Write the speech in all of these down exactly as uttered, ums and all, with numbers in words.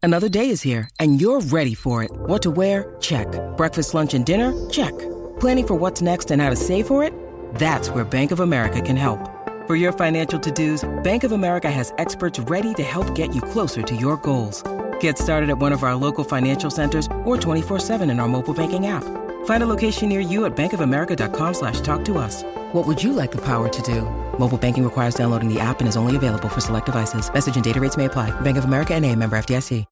Another day is here, and you're ready for it. What to wear? Check. Breakfast, lunch, and dinner? Check. Planning for what's next and how to save for it? That's where Bank of America can help. For your financial to-dos, Bank of America has experts ready to help get you closer to your goals. Get started at one of our local financial centers or twenty-four seven in our mobile banking app. Find a location near you at bankofamerica.com slash talk to us. What would you like the power to do? Mobile banking requires downloading the app and is only available for select devices. Message and data rates may apply. Bank of America N A, member F D I C.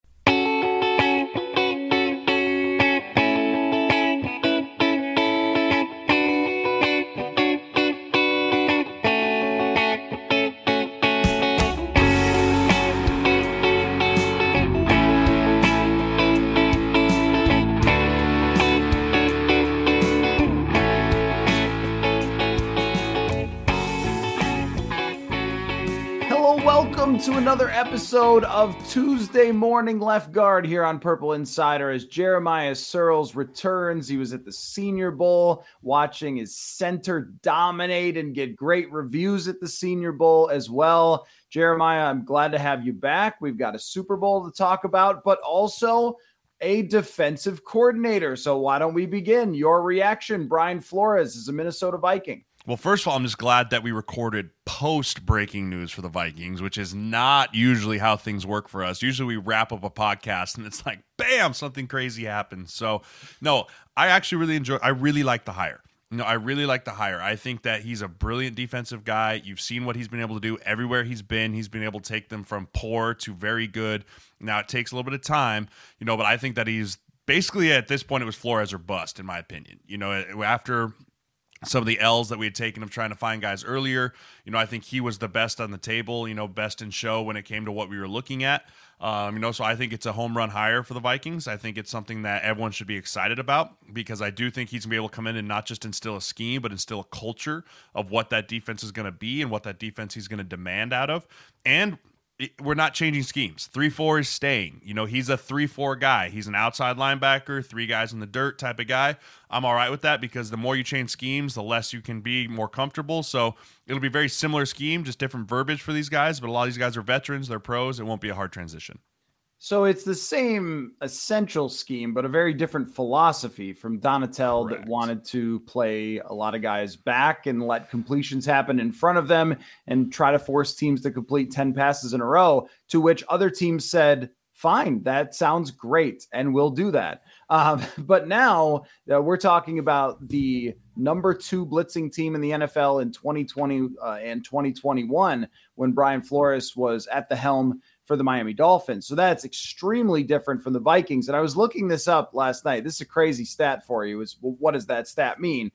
To another episode of Tuesday Morning Left Guard here on Purple Insider as Jeremiah Sirles returns. He was at the Senior Bowl watching his center dominate and get great reviews at the Senior Bowl as well. Jeremiah, I'm glad to have you back. We've got a Super Bowl to talk about, but also a defensive coordinator. So why don't we begin? Your reaction, Brian Flores is a Minnesota Viking. Well, first of all, I'm just glad that we recorded post-breaking news for the Vikings, which is not usually how things work for us. Usually we wrap up a podcast and it's like, bam, something crazy happens. So, no, I actually really enjoy – I really like the hire. No, I really like the hire. I think that he's a brilliant defensive guy. You've seen what he's been able to do everywhere he's been. He's been able to take them from poor to very good. Now, it takes a little bit of time, you know, but I think that he's – basically at this point it was Flores or bust, in my opinion. You know, after – some of the L's that we had taken of trying to find guys earlier. You know, I think he was the best on the table, you know, best in show when it came to what we were looking at. Um, you know, so I think it's a home run hire for the Vikings. I think it's something that everyone should be excited about because I do think he's going to be able to come in and not just instill a scheme, but instill a culture of what that defense is going to be and what that defense he's going to demand out of. And we're not changing schemes. three four is staying. You know, he's a three four guy. He's an outside linebacker, three guys in the dirt type of guy. I'm all right with that because the more you change schemes, the less you can be more comfortable. So it'll be very similar scheme, just different verbiage for these guys. But a lot of these guys are veterans. They're pros. It won't be a hard transition. So it's the same essential scheme, but a very different philosophy from Donatell. Correct. That wanted to play a lot of guys back and let completions happen in front of them and try to force teams to complete ten passes in a row, to which other teams said, fine, that sounds great, and we'll do that. Um, but now uh, we're talking about the number two blitzing team in the N F L in twenty twenty uh, and twenty twenty-one when Brian Flores was at the helm for the Miami Dolphins. So that's extremely different from the Vikings. And I was looking this up last night. This is a crazy stat for you. Is well, what does that stat mean?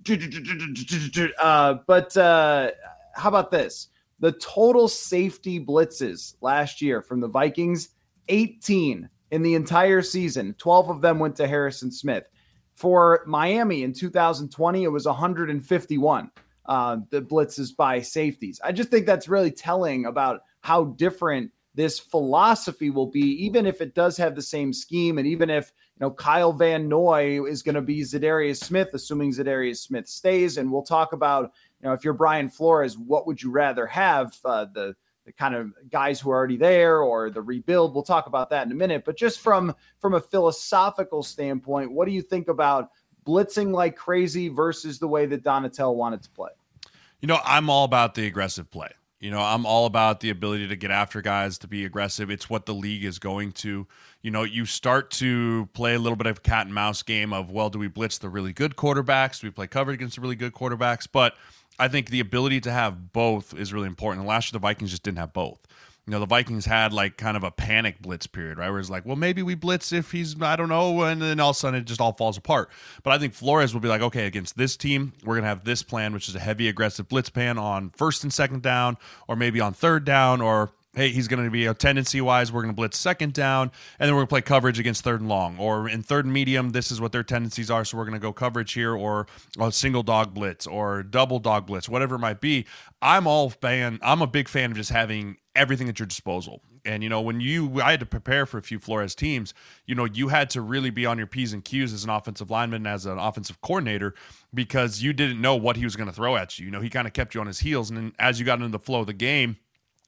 Uh, but uh, how about this? The total safety blitzes last year from the Vikings, eighteen in the entire season. twelve of them went to Harrison Smith. For Miami in two thousand twenty, it was one hundred fifty-one, uh, the blitzes by safeties. I just think that's really telling about how different this philosophy will be, even if it does have the same scheme. And even if, you know, Kyle Van Noy is going to be Zadarius Smith, assuming Zadarius Smith stays. And we'll talk about, you know, if you're Brian Flores, what would you rather have, uh, the, the kind of guys who are already there or the rebuild? We'll talk about that in a minute. But just from, from a philosophical standpoint, what do you think about blitzing like crazy versus the way that Donatell wanted to play? You know, I'm all about the aggressive play. You know, I'm all about the ability to get after guys, to be aggressive. It's what the league is going to. You know, you start to play a little bit of a cat and mouse game of, well, do we blitz the really good quarterbacks? Do we play coverage against the really good quarterbacks? But I think the ability to have both is really important. And last year, the Vikings just didn't have both. You know, the Vikings had like kind of a panic blitz period, right? Where it's like, well, maybe we blitz if he's, I don't know. And then all of a sudden it just all falls apart. But I think Flores will be like, okay, against this team, we're going to have this plan, which is a heavy aggressive blitz plan on first and second down, or maybe on third down, or hey, he's going to be a tendency-wise, we're going to blitz second down, and then we're going to play coverage against third and long. Or in third and medium, this is what their tendencies are, so we're going to go coverage here, or a single dog blitz, or double dog blitz, whatever it might be. I'm all fan. I'm a big fan of just having everything at your disposal. And, you know, when you, I had to prepare for a few Flores teams, you know, you had to really be on your P's and Q's as an offensive lineman, as an offensive coordinator, because you didn't know what he was going to throw at you. You know, he kind of kept you on his heels. And then as you got into the flow of the game,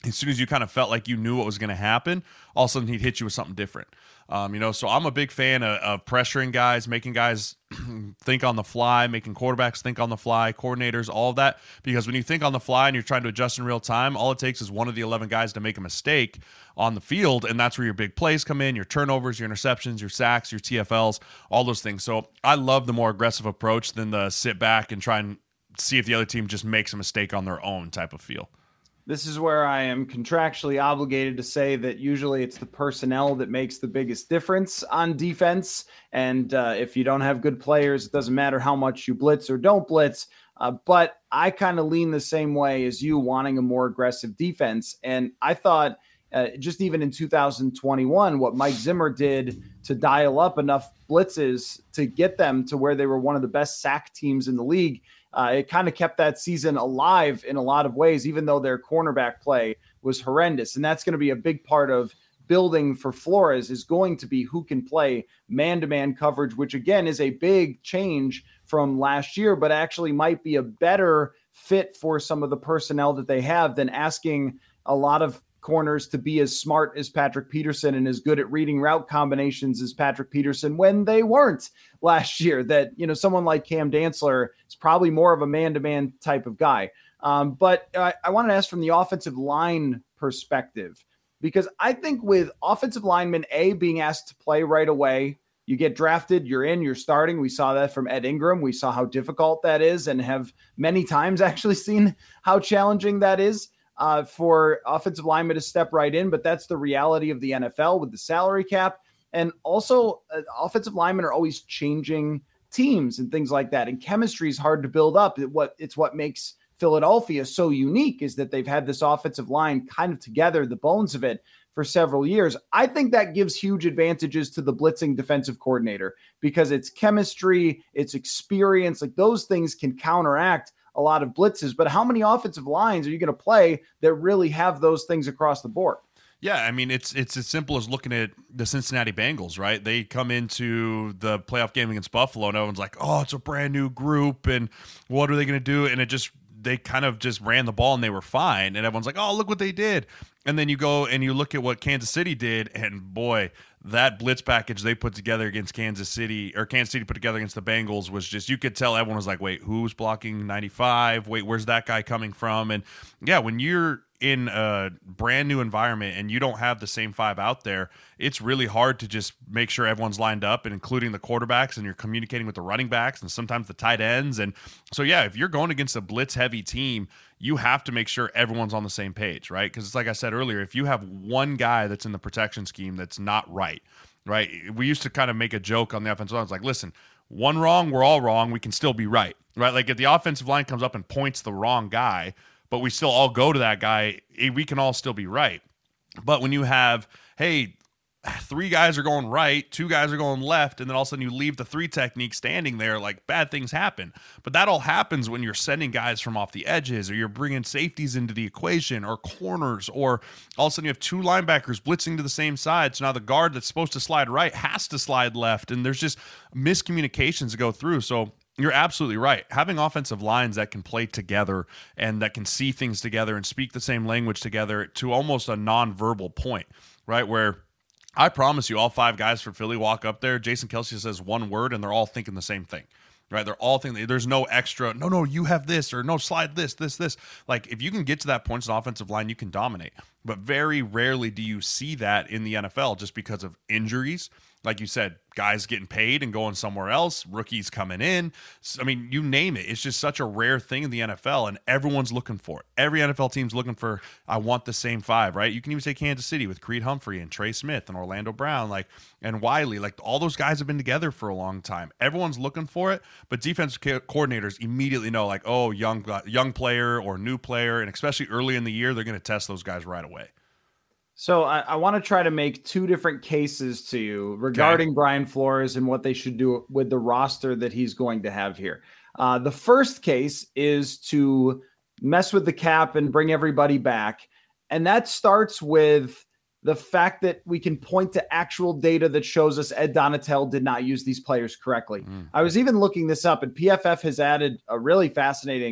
as soon as you kind of felt like you knew what was going to happen, all of a sudden he'd hit you with something different. Um, you know, so I'm a big fan of, of pressuring guys, making guys think on the fly, making quarterbacks think on the fly, coordinators, all of that. Because when you think on the fly and you're trying to adjust in real time, all it takes is one of the eleven guys to make a mistake on the field, and that's where your big plays come in, your turnovers, your interceptions, your sacks, your T F Ls, all those things. So I love the more aggressive approach than the sit back and try and see if the other team just makes a mistake on their own type of feel. This is where I am contractually obligated to say that usually it's the personnel that makes the biggest difference on defense. And uh, if you don't have good players, it doesn't matter how much you blitz or don't blitz. Uh, but I kind of lean the same way as you, wanting a more aggressive defense. And I thought uh, just even in two thousand twenty-one, what Mike Zimmer did to dial up enough blitzes to get them to where they were one of the best sack teams in the league, Uh, it kind of kept that season alive in a lot of ways, even though their cornerback play was horrendous. And that's going to be a big part of building for Flores, is going to be who can play man-to-man coverage, which again is a big change from last year, but actually might be a better fit for some of the personnel that they have than asking a lot of corners to be as smart as Patrick Peterson and as good at reading route combinations as Patrick Peterson when they weren't last year. That, you know, someone like Cam Dantzler is probably more of a man-to-man type of guy. Um, but I, I want to ask from the offensive line perspective, because I think with offensive linemen, A, being asked to play right away, you get drafted, you're in, you're starting. We saw that from Ed Ingram. We saw how difficult that is, and have many times actually seen how challenging that is. Uh, for offensive linemen to step right in, but that's the reality of the N F L with the salary cap. And also uh, offensive linemen are always changing teams and things like that. And chemistry is hard to build up. It, what It's what makes Philadelphia so unique, is that they've had this offensive line kind of together, the bones of it, for several years. I think that gives huge advantages to the blitzing defensive coordinator, because it's chemistry, it's experience, like those things can counteract a lot of blitzes. But how many offensive lines are you going to play that really have those things across the board? Yeah, I mean, it's it's as simple as looking at the Cincinnati Bengals, right? They come into the playoff game against Buffalo, and everyone's like, oh, it's a brand new group, and what are they going to do? And it just, they kind of just ran the ball, and they were fine. And everyone's like, oh, look what they did. And then you go and you look at what Kansas City did, and boy, that blitz package they put together against Kansas City, or Kansas City put together against the Bengals, was just, you could tell everyone was like, wait, who's blocking ninety-five? Wait, where's that guy coming from? And yeah, when you're in a brand new environment and you don't have the same five out there, it's really hard to just make sure everyone's lined up, and including the quarterbacks, and you're communicating with the running backs and sometimes the tight ends. And so, yeah, if you're going against a blitz heavy team, you have to make sure everyone's on the same page, right? Because it's like I said earlier, if you have one guy that's in the protection scheme that's not right, right? We used to kind of make a joke on the offensive line. It's like, listen, one wrong, we're all wrong. We can still be right, right? Like if the offensive line comes up and points the wrong guy, but we still all go to that guy, we can all still be right. But when you have, hey, three guys are going right, two guys are going left, and then all of a sudden you leave the three technique standing there, like bad things happen. But that all happens when you're sending guys from off the edges, or you're bringing safeties into the equation, or corners, or all of a sudden you have two linebackers blitzing to the same side. So now the guard that's supposed to slide right has to slide left, and there's just miscommunications to go through. So you're absolutely right. Having offensive lines that can play together and that can see things together and speak the same language together to almost a nonverbal point, right? Where I promise you, all five guys for Philly walk up there, Jason Kelce says one word, and they're all thinking the same thing, right? They're all thinking, there's no extra, no, no, you have this, or no, slide this, this, this. Like, if you can get to that point as an offensive line, you can dominate. But very rarely do you see that in the N F L, just because of injuries. Like you said, guys getting paid and going somewhere else, rookies coming in. I mean, you name it. It's just such a rare thing in the N F L, and everyone's looking for it. Every N F L team's looking for, I want the same five, right? You can even say Kansas City with Creed Humphrey and Trey Smith and Orlando Brown, like, and Wiley. Like, all those guys have been together for a long time. Everyone's looking for it, but defensive co- coordinators immediately know, like, oh, young, young player or new player, and especially early in the year, they're going to test those guys right away. So I, I want to try to make two different cases to you regarding okay. Brian Flores and what they should do with the roster that he's going to have here. Uh, the first case is to mess with the cap and bring everybody back. And that starts with the fact that we can point to actual data that shows us Ed Donatel did not use these players correctly. Mm. I was even looking this up, and P F F has added a really fascinating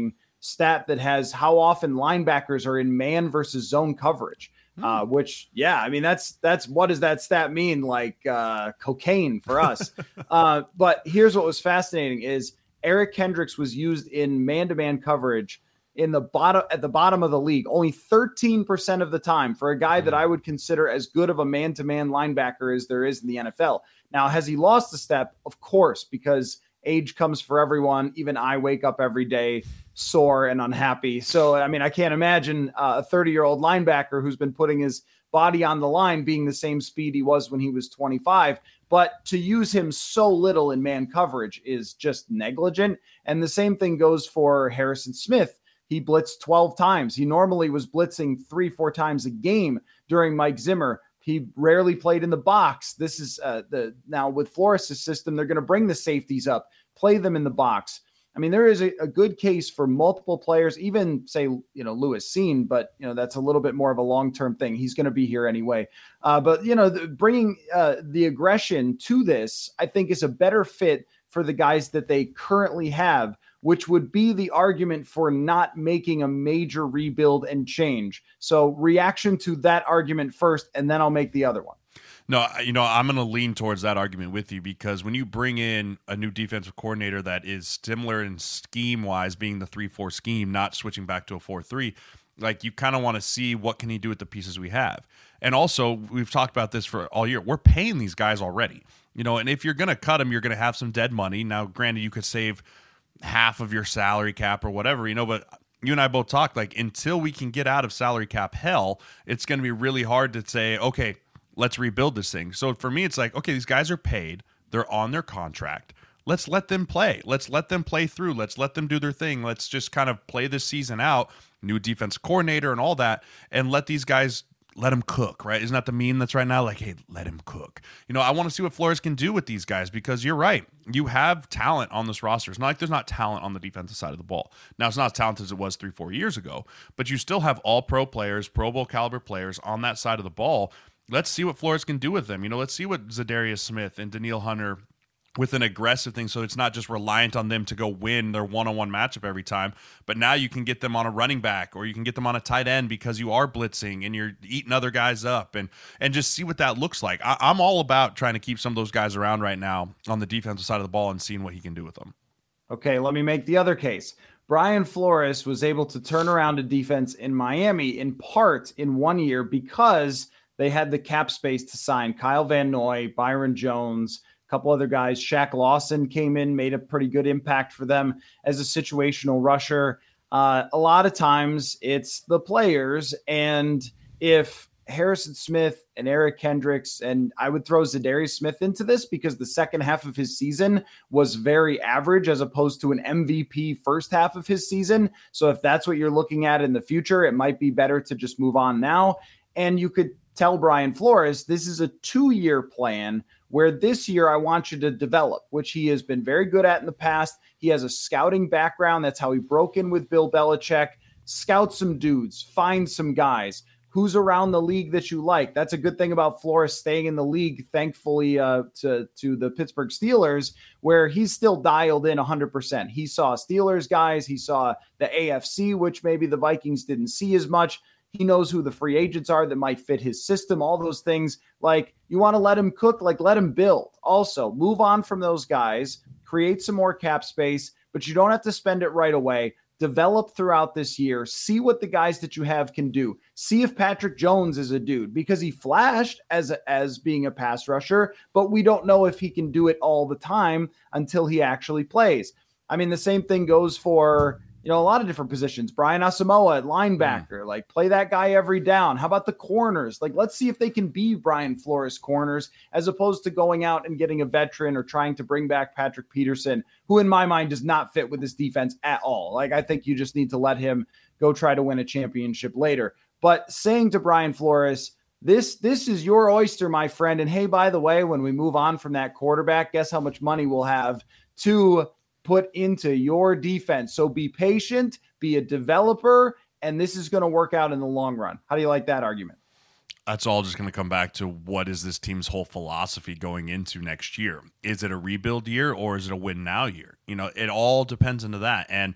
stat that has how often linebackers are in man versus zone coverage. Hmm. Uh, which, yeah, I mean, that's, that's, what does that stat mean? Like uh, cocaine for us. uh, but here's what was fascinating is Eric Kendricks was used in man-to-man coverage in the bottom, at the bottom of the league, only thirteen percent of the time for a guy hmm. that I would consider as good of a man-to-man linebacker as there is in the N F L. Now, has he lost a step? Of course, because age comes for everyone. Even I wake up every day sore and unhappy. So, I mean, I can't imagine uh, a thirty-year-old linebacker who's been putting his body on the line being the same speed he was when he was twenty-five. But to use him so little in man coverage is just negligent. And the same thing goes for Harrison Smith. He blitzed twelve times. He normally was blitzing three, four times a game during Mike Zimmer. He rarely played in the box. This is uh, the now with Flores' system, they're going to bring the safeties up, play them in the box. I mean, there is a, a good case for multiple players, even say, you know, Lewis Cine, but, you know, that's a little bit more of a long-term thing. He's going to be here anyway. Uh, but, you know, the, bringing uh, the aggression to this, I think is a better fit for the guys that they currently have, which would be the argument for not making a major rebuild and change. So reaction to that argument first, and then I'll make the other one. No, you know, I'm going to lean towards that argument with you because when you bring in a new defensive coordinator that is similar in scheme-wise, being the three four scheme, not switching back to a four three, like you kind of want to see what can he do with the pieces we have. And also, we've talked about this for all year. We're paying these guys already, you know, and if you're going to cut them, you're going to have some dead money. Now, granted, you could save half of your salary cap or whatever, you know, but you and I both talked, like, until we can get out of salary cap hell, it's going to be really hard to say, okay, let's rebuild this thing. So for me, it's like, okay, these guys are paid. They're on their contract. Let's let them play. Let's let them play through. Let's let them do their thing. Let's just kind of play this season out, new defense coordinator and all that, and let these guys, let them cook, right? Isn't that the meme that's right now? Like, hey, let him cook. You know, I want to see what Flores can do with these guys because you're right. You have talent on this roster. It's not like there's not talent on the defensive side of the ball. Now, it's not as talented as it was three, four years ago, but you still have all pro players, Pro Bowl caliber players on that side of the ball. Let's see what Flores can do with them. You know, let's see what Zadarius Smith and Danielle Hunter with an aggressive thing, so it's not just reliant on them to go win their one-on-one matchup every time, but now you can get them on a running back or you can get them on a tight end because you are blitzing and you're eating other guys up and and just see what that looks like. I, I'm all about trying to keep some of those guys around right now on the defensive side of the ball and seeing what he can do with them. Okay, let me make the other case. Brian Flores was able to turn around a defense in Miami in part in one year because they had the cap space to sign Kyle Van Noy, Byron Jones, a couple other guys. Shaq Lawson came in, made a pretty good impact for them as a situational rusher. Uh, a lot of times it's the players. And if Harrison Smith and Eric Kendricks, and I would throw Zadarius Smith into this because the second half of his season was very average as opposed to an M V P first half of his season. So if that's what you're looking at in the future, it might be better to just move on now. And you could tell Brian Flores, this is a two-year plan where this year I want you to develop, which he has been very good at in the past. He has a scouting background. That's how he broke in with Bill Belichick. Scout some dudes, find some guys. Who's around the league that you like? That's a good thing about Flores staying in the league, thankfully, uh, to, to the Pittsburgh Steelers, where he's still dialed in one hundred percent. He saw Steelers guys. He saw the A F C, which maybe the Vikings didn't see as much. He knows who the free agents are that might fit his system, all those things. Like, you want to let him cook, like let him build. Also, move on from those guys, create some more cap space, but you don't have to spend it right away. Develop throughout this year. See what the guys that you have can do. See if Patrick Jones is a dude, because he flashed as, a, as being a pass rusher, but we don't know if he can do it all the time until he actually plays. I mean, the same thing goes for, you know, a lot of different positions. Brian Asamoah at linebacker, mm. like play that guy every down. How about the corners? Like, let's see if they can be Brian Flores corners as opposed to going out and getting a veteran or trying to bring back Patrick Peterson, who in my mind does not fit with this defense at all. Like, I think you just need to let him go try to win a championship later. But saying to Brian Flores, this, this is your oyster, my friend. And hey, by the way, when we move on from that quarterback, guess how much money we'll have to put into your defense. So be patient, be a developer, and this is going to work out in the long run. How do you like that argument? That's all just going to come back to what is this team's whole philosophy going into next year? Is it a rebuild year or is it a win now year? You know, it all depends into that. And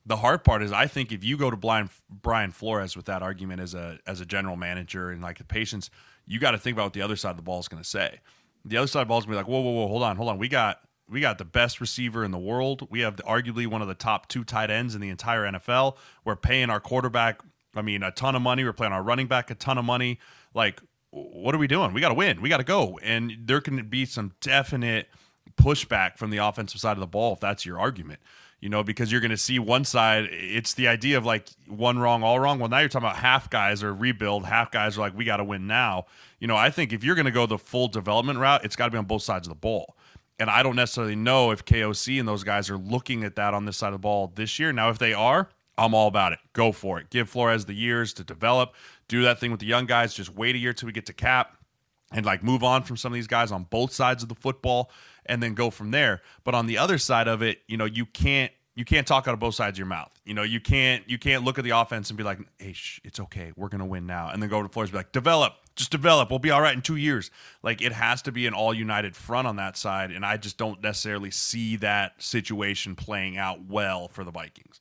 the hard part is I think if you go to Brian, Brian Flores with that argument as a as a general manager and like the patience, you got to think about what the other side of the ball is going to say. The other side of the ball is going to be like, whoa, whoa, whoa, hold on, hold on. We got we got the best receiver in the world. We have the, arguably one of the top two tight ends in the entire N F L. We're paying our quarterback, I mean, a ton of money. We're paying our running back a ton of money. Like, what are we doing? We got to win. We got to go. And there can be some definite pushback from the offensive side of the ball if that's your argument. You know, because you're going to see one side, it's the idea of like one wrong, all wrong. Well, now you're talking about half guys are rebuild, half guys are like, we got to win now. You know, I think if you're going to go the full development route, it's got to be on both sides of the ball. And I don't necessarily know if K O C and those guys are looking at that on this side of the ball this year. Now, if they are, I'm all about it. Go for it. Give Flores the years to develop. Do that thing with the young guys. Just wait a year till we get to cap and like move on from some of these guys on both sides of the football and then go from there. But on the other side of it, you know, you can't you can't talk out of both sides of your mouth. You know, you can't you can't look at the offense and be like, hey, shh, it's okay. We're going to win now. And then go to Flores and be like, develop. Just develop. We'll be all right in two years. Like, it has to be an all-united front on that side, and I just don't necessarily see that situation playing out well for the Vikings.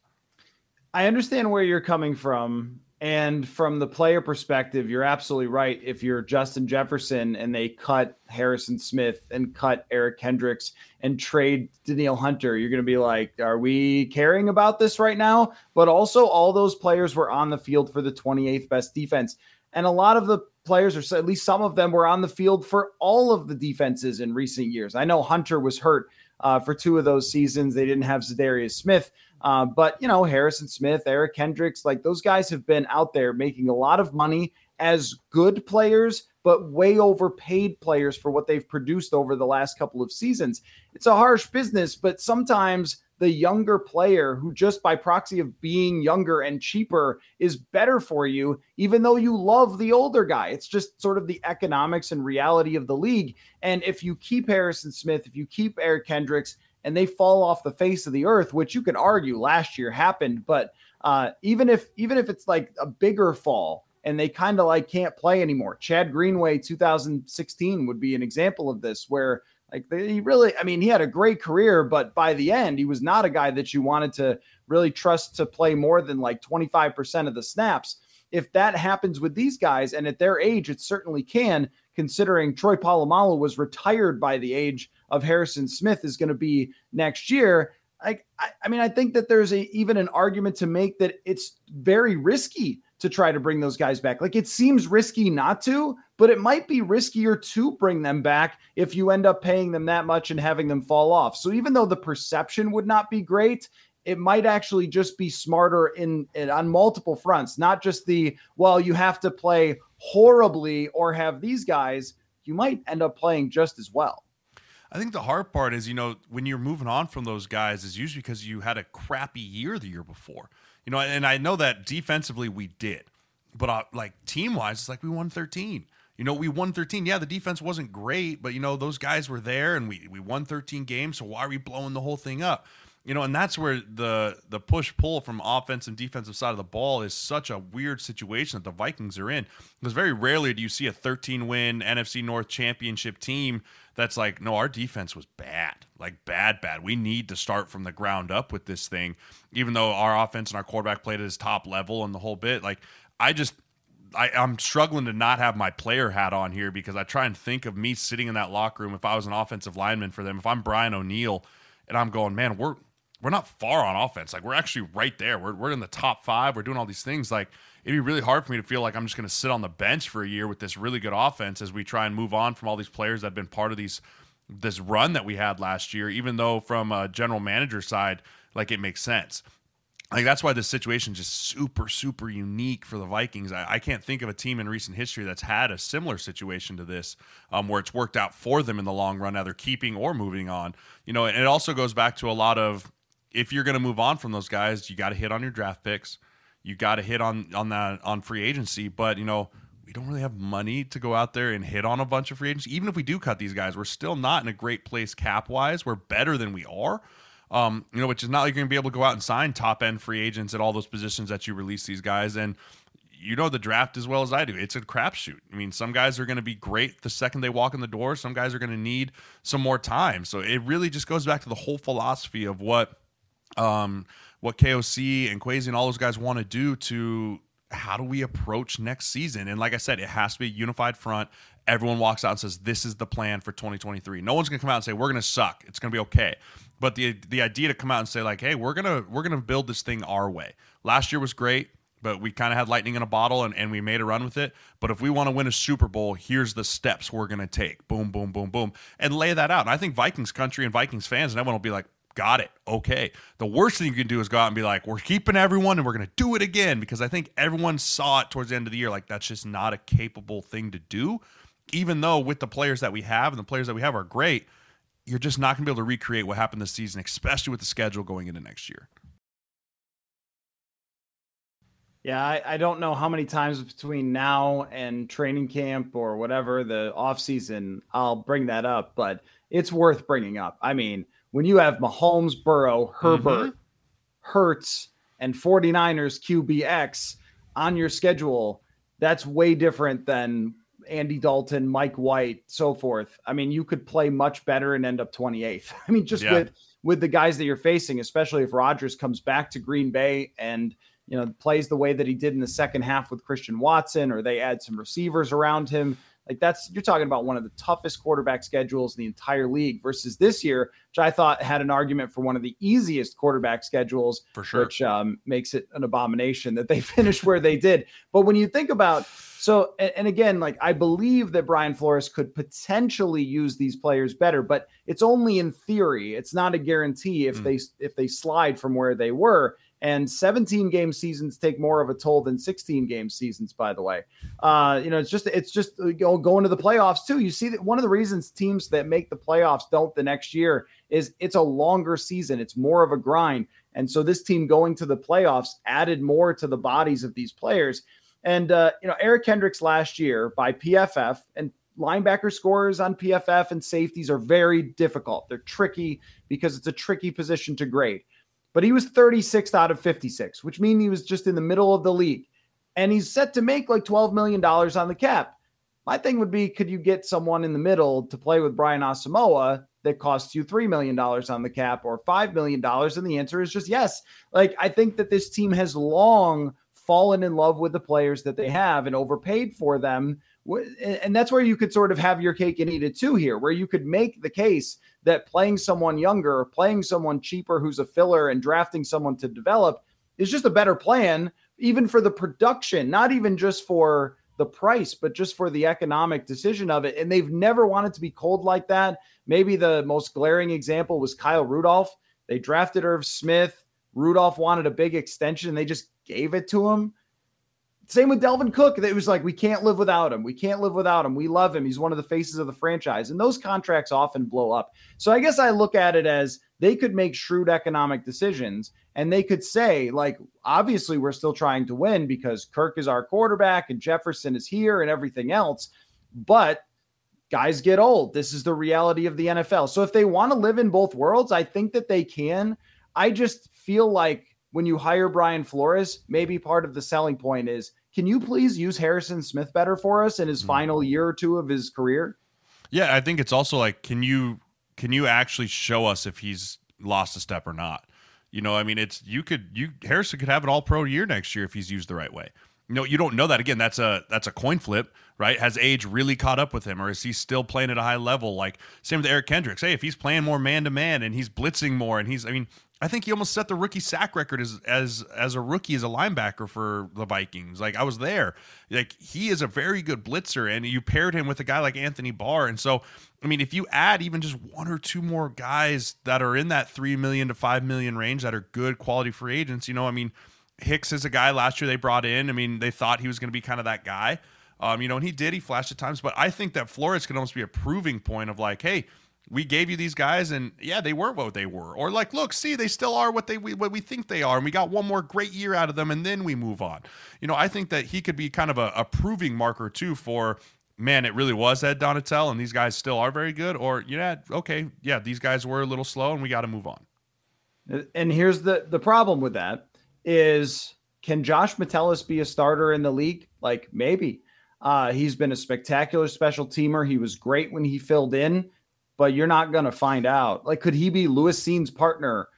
I understand where you're coming from, and from the player perspective, you're absolutely right. If you're Justin Jefferson and they cut Harrison Smith and cut Eric Kendricks and trade Danielle Hunter, you're going to be like, are we caring about this right now? But also, all those players were on the field for the twenty-eighth best defense. And a lot of the players, or at least some of them, were on the field for all of the defenses in recent years. I know Hunter was hurt uh, for two of those seasons. They didn't have Zadarius Smith. Uh, but, you know, Harrison Smith, Eric Kendricks, like those guys have been out there making a lot of money as good players, but way overpaid players for what they've produced over the last couple of seasons. It's a harsh business, but sometimes the younger player who just by proxy of being younger and cheaper is better for you, even though you love the older guy. It's just sort of the economics and reality of the league. And if you keep Harrison Smith, if you keep Eric Kendricks, and they fall off the face of the earth, which you can argue last year happened, but uh, even if even if it's like a bigger fall and they kind of like can't play anymore, Chad Greenway two thousand sixteen would be an example of this, where like he really, I mean, he had a great career, but by the end, he was not a guy that you wanted to really trust to play more than like twenty-five percent of the snaps. If that happens with these guys, and at their age, it certainly can, considering Troy Polamalu was retired by the age of Harrison Smith is going to be next year. Like, I, I mean, I think that there's a, even an argument to make that it's very risky to try to bring those guys back. Like, it seems risky not to, but it might be riskier to bring them back if you end up paying them that much and having them fall off. So even though the perception would not be great, it might actually just be smarter in, in on multiple fronts, not just the, well, you have to play horribly or have these guys. You might end up playing just as well. I think the hard part is, you know, when you're moving on from those guys is usually because you had a crappy year the year before, you know, and I know that defensively we did, but uh, like team wise, it's like we won thirteen, you know, we won thirteen. Yeah. The defense wasn't great, but you know, those guys were there and we, we won thirteen games. So why are we blowing the whole thing up? You know, and that's where the the push-pull from offense and defensive side of the ball is such a weird situation that the Vikings are in. Because very rarely do you see a thirteen-win N F C North championship team that's like, no, our defense was bad. Like, bad, bad. We need to start from the ground up with this thing, even though our offense and our quarterback played at his top level and the whole bit. Like, I just... I, I'm struggling to not have my player hat on here because I try and think of me sitting in that locker room if I was an offensive lineman for them. If I'm Brian O'Neill and I'm going, man, we're... we're not far on offense. Like, we're actually right there. We're we're in the top five. We're doing all these things. Like, it'd be really hard for me to feel like I'm just going to sit on the bench for a year with this really good offense as we try and move on from all these players that have been part of these this run that we had last year, even though from a general manager side, like, it makes sense. Like, that's why this situation is just super, super unique for the Vikings. I, I can't think of a team in recent history that's had a similar situation to this, um, where it's worked out for them in the long run, either keeping or moving on. You know, and it also goes back to a lot of, if you're going to move on from those guys, you got to hit on your draft picks. You got to hit on on that on free agency. But, you know, we don't really have money to go out there and hit on a bunch of free agents. Even if we do cut these guys, we're still not in a great place cap-wise. We're better than we are. Um, you know, which is not like you're going to be able to go out and sign top-end free agents at all those positions that you release these guys. And you know the draft as well as I do. It's a crapshoot. I mean, some guys are going to be great the second they walk in the door. Some guys are going to need some more time. So it really just goes back to the whole philosophy of what um, what K O C and Kwesi and all those guys want to do to how do we approach next season. And like I said, it has to be a unified front. Everyone walks out and says, this is the plan for twenty twenty-three. No one's going to come out and say, we're going to suck. It's going to be okay. But the the idea to come out and say like, hey, we're going to we're going to build this thing our way. Last year was great, but we kind of had lightning in a bottle and, and we made a run with it. But if we want to win a Super Bowl, here's the steps we're going to take. Boom, boom, boom, boom. And lay that out. And I think Vikings country and Vikings fans and everyone will be like, got it. Okay. The worst thing you can do is go out and be like, we're keeping everyone and we're going to do it again. Because I think everyone saw it towards the end of the year. Like, that's just not a capable thing to do. Even though with the players that we have and the players that we have are great, you're just not going to be able to recreate what happened this season, especially with the schedule going into next year. Yeah, I, I don't know how many times between now and training camp or whatever, the offseason, I'll bring that up, but it's worth bringing up. I mean, when you have Mahomes, Burrow, Herbert, mm-hmm. Hurts, and 49ers Q B X on your schedule, that's way different than Andy Dalton, Mike White, so forth. I mean, you could play much better and end up twenty-eighth. I mean, just yeah. with with the guys that you're facing, especially if Rodgers comes back to Green Bay and, you know, plays the way that he did in the second half with Christian Watson, or they add some receivers around him. Like, that's, you're talking about one of the toughest quarterback schedules in the entire league versus this year, which I thought had an argument for one of the easiest quarterback schedules, for sure, which um, makes it an abomination that they finished where they did. But when you think about, so, and, and again, like, I believe that Brian Flores could potentially use these players better, but it's only in theory. It's not a guarantee if mm. they, if they slide from where they were. And seventeen game seasons take more of a toll than sixteen game seasons, by the way. Uh, you know, it's just, it's just you know, going to the playoffs too. You see that one of the reasons teams that make the playoffs don't the next year is it's a longer season. It's more of a grind. And so this team going to the playoffs added more to the bodies of these players. And, uh, you know, Eric Kendricks last year by P F F, and linebacker scores on P F F and safeties are very difficult. They're tricky because it's a tricky position to grade. But he was thirty-sixth out of fifty-six, which means he was just in the middle of the league. And he's set to make like twelve million dollars on the cap. My thing would be, could you get someone in the middle to play with Brian Asamoah that costs you three million dollars on the cap or five million dollars? And the answer is just yes. Like, I think that this team has long fallen in love with the players that they have and overpaid for them. And that's where you could sort of have your cake and eat it too here, where you could make the case that playing someone younger, playing someone cheaper who's a filler, and drafting someone to develop is just a better plan, even for the production, not even just for the price, but just for the economic decision of it. And they've never wanted to be cold like that. Maybe the most glaring example was Kyle Rudolph. They drafted Irv Smith. Rudolph wanted a big extension, and they just gave it to him. Same with Delvin Cook. It was like, we can't live without him. We can't live without him. We love him. He's one of the faces of the franchise. And those contracts often blow up. So I guess I look at it as they could make shrewd economic decisions, and they could say, like, obviously we're still trying to win because Kirk is our quarterback and Jefferson is here and everything else. But guys get old. This is the reality of the N F L. So if they want to live in both worlds, I think that they can. I just feel like when you hire Brian Flores, maybe part of the selling point is, can you please use Harrison Smith better for us in his mm-hmm. final year or two of his career? Yeah, I think it's also like, can you can you actually show us if he's lost a step or not? You know, I mean, it's you could you Harrison could have an all-pro year next year if he's used the right way. No, you don't know that. Again, that's a that's a coin flip, right? Has age really caught up with him, or is he still playing at a high level? Like, same with Eric Kendricks. Hey, if he's playing more man-to-man and he's blitzing more, and he's, I mean, I think he almost set the rookie sack record as as as a rookie as a linebacker for the Vikings. Like, I was there. Like, he is a very good blitzer, and you paired him with a guy like Anthony Barr. And so, I mean, if you add even just one or two more guys that are in that three million to five million range that are good quality free agents, you know, I mean, Hicks is a guy last year they brought in. I mean, they thought he was going to be kind of that guy. Um, you know, and he did. He flashed at times. But I think that Flores can almost be a proving point of like, hey, we gave you these guys, and yeah, they weren't what they were. Or like, look, see, they still are what they we, what we think they are, and we got one more great year out of them, and then we move on. You know, I think that he could be kind of a, a proving marker too for, man, it really was Ed Donatel, and these guys still are very good. Or yeah, okay, yeah, these guys were a little slow, and we got to move on. And here's the the problem with that is, can Josh Metellus be a starter in the league? Like, maybe. Uh, he's been a spectacular special teamer. He was great when he filled in, but you're not going to find out. Like, could he be Lewis Cines' partner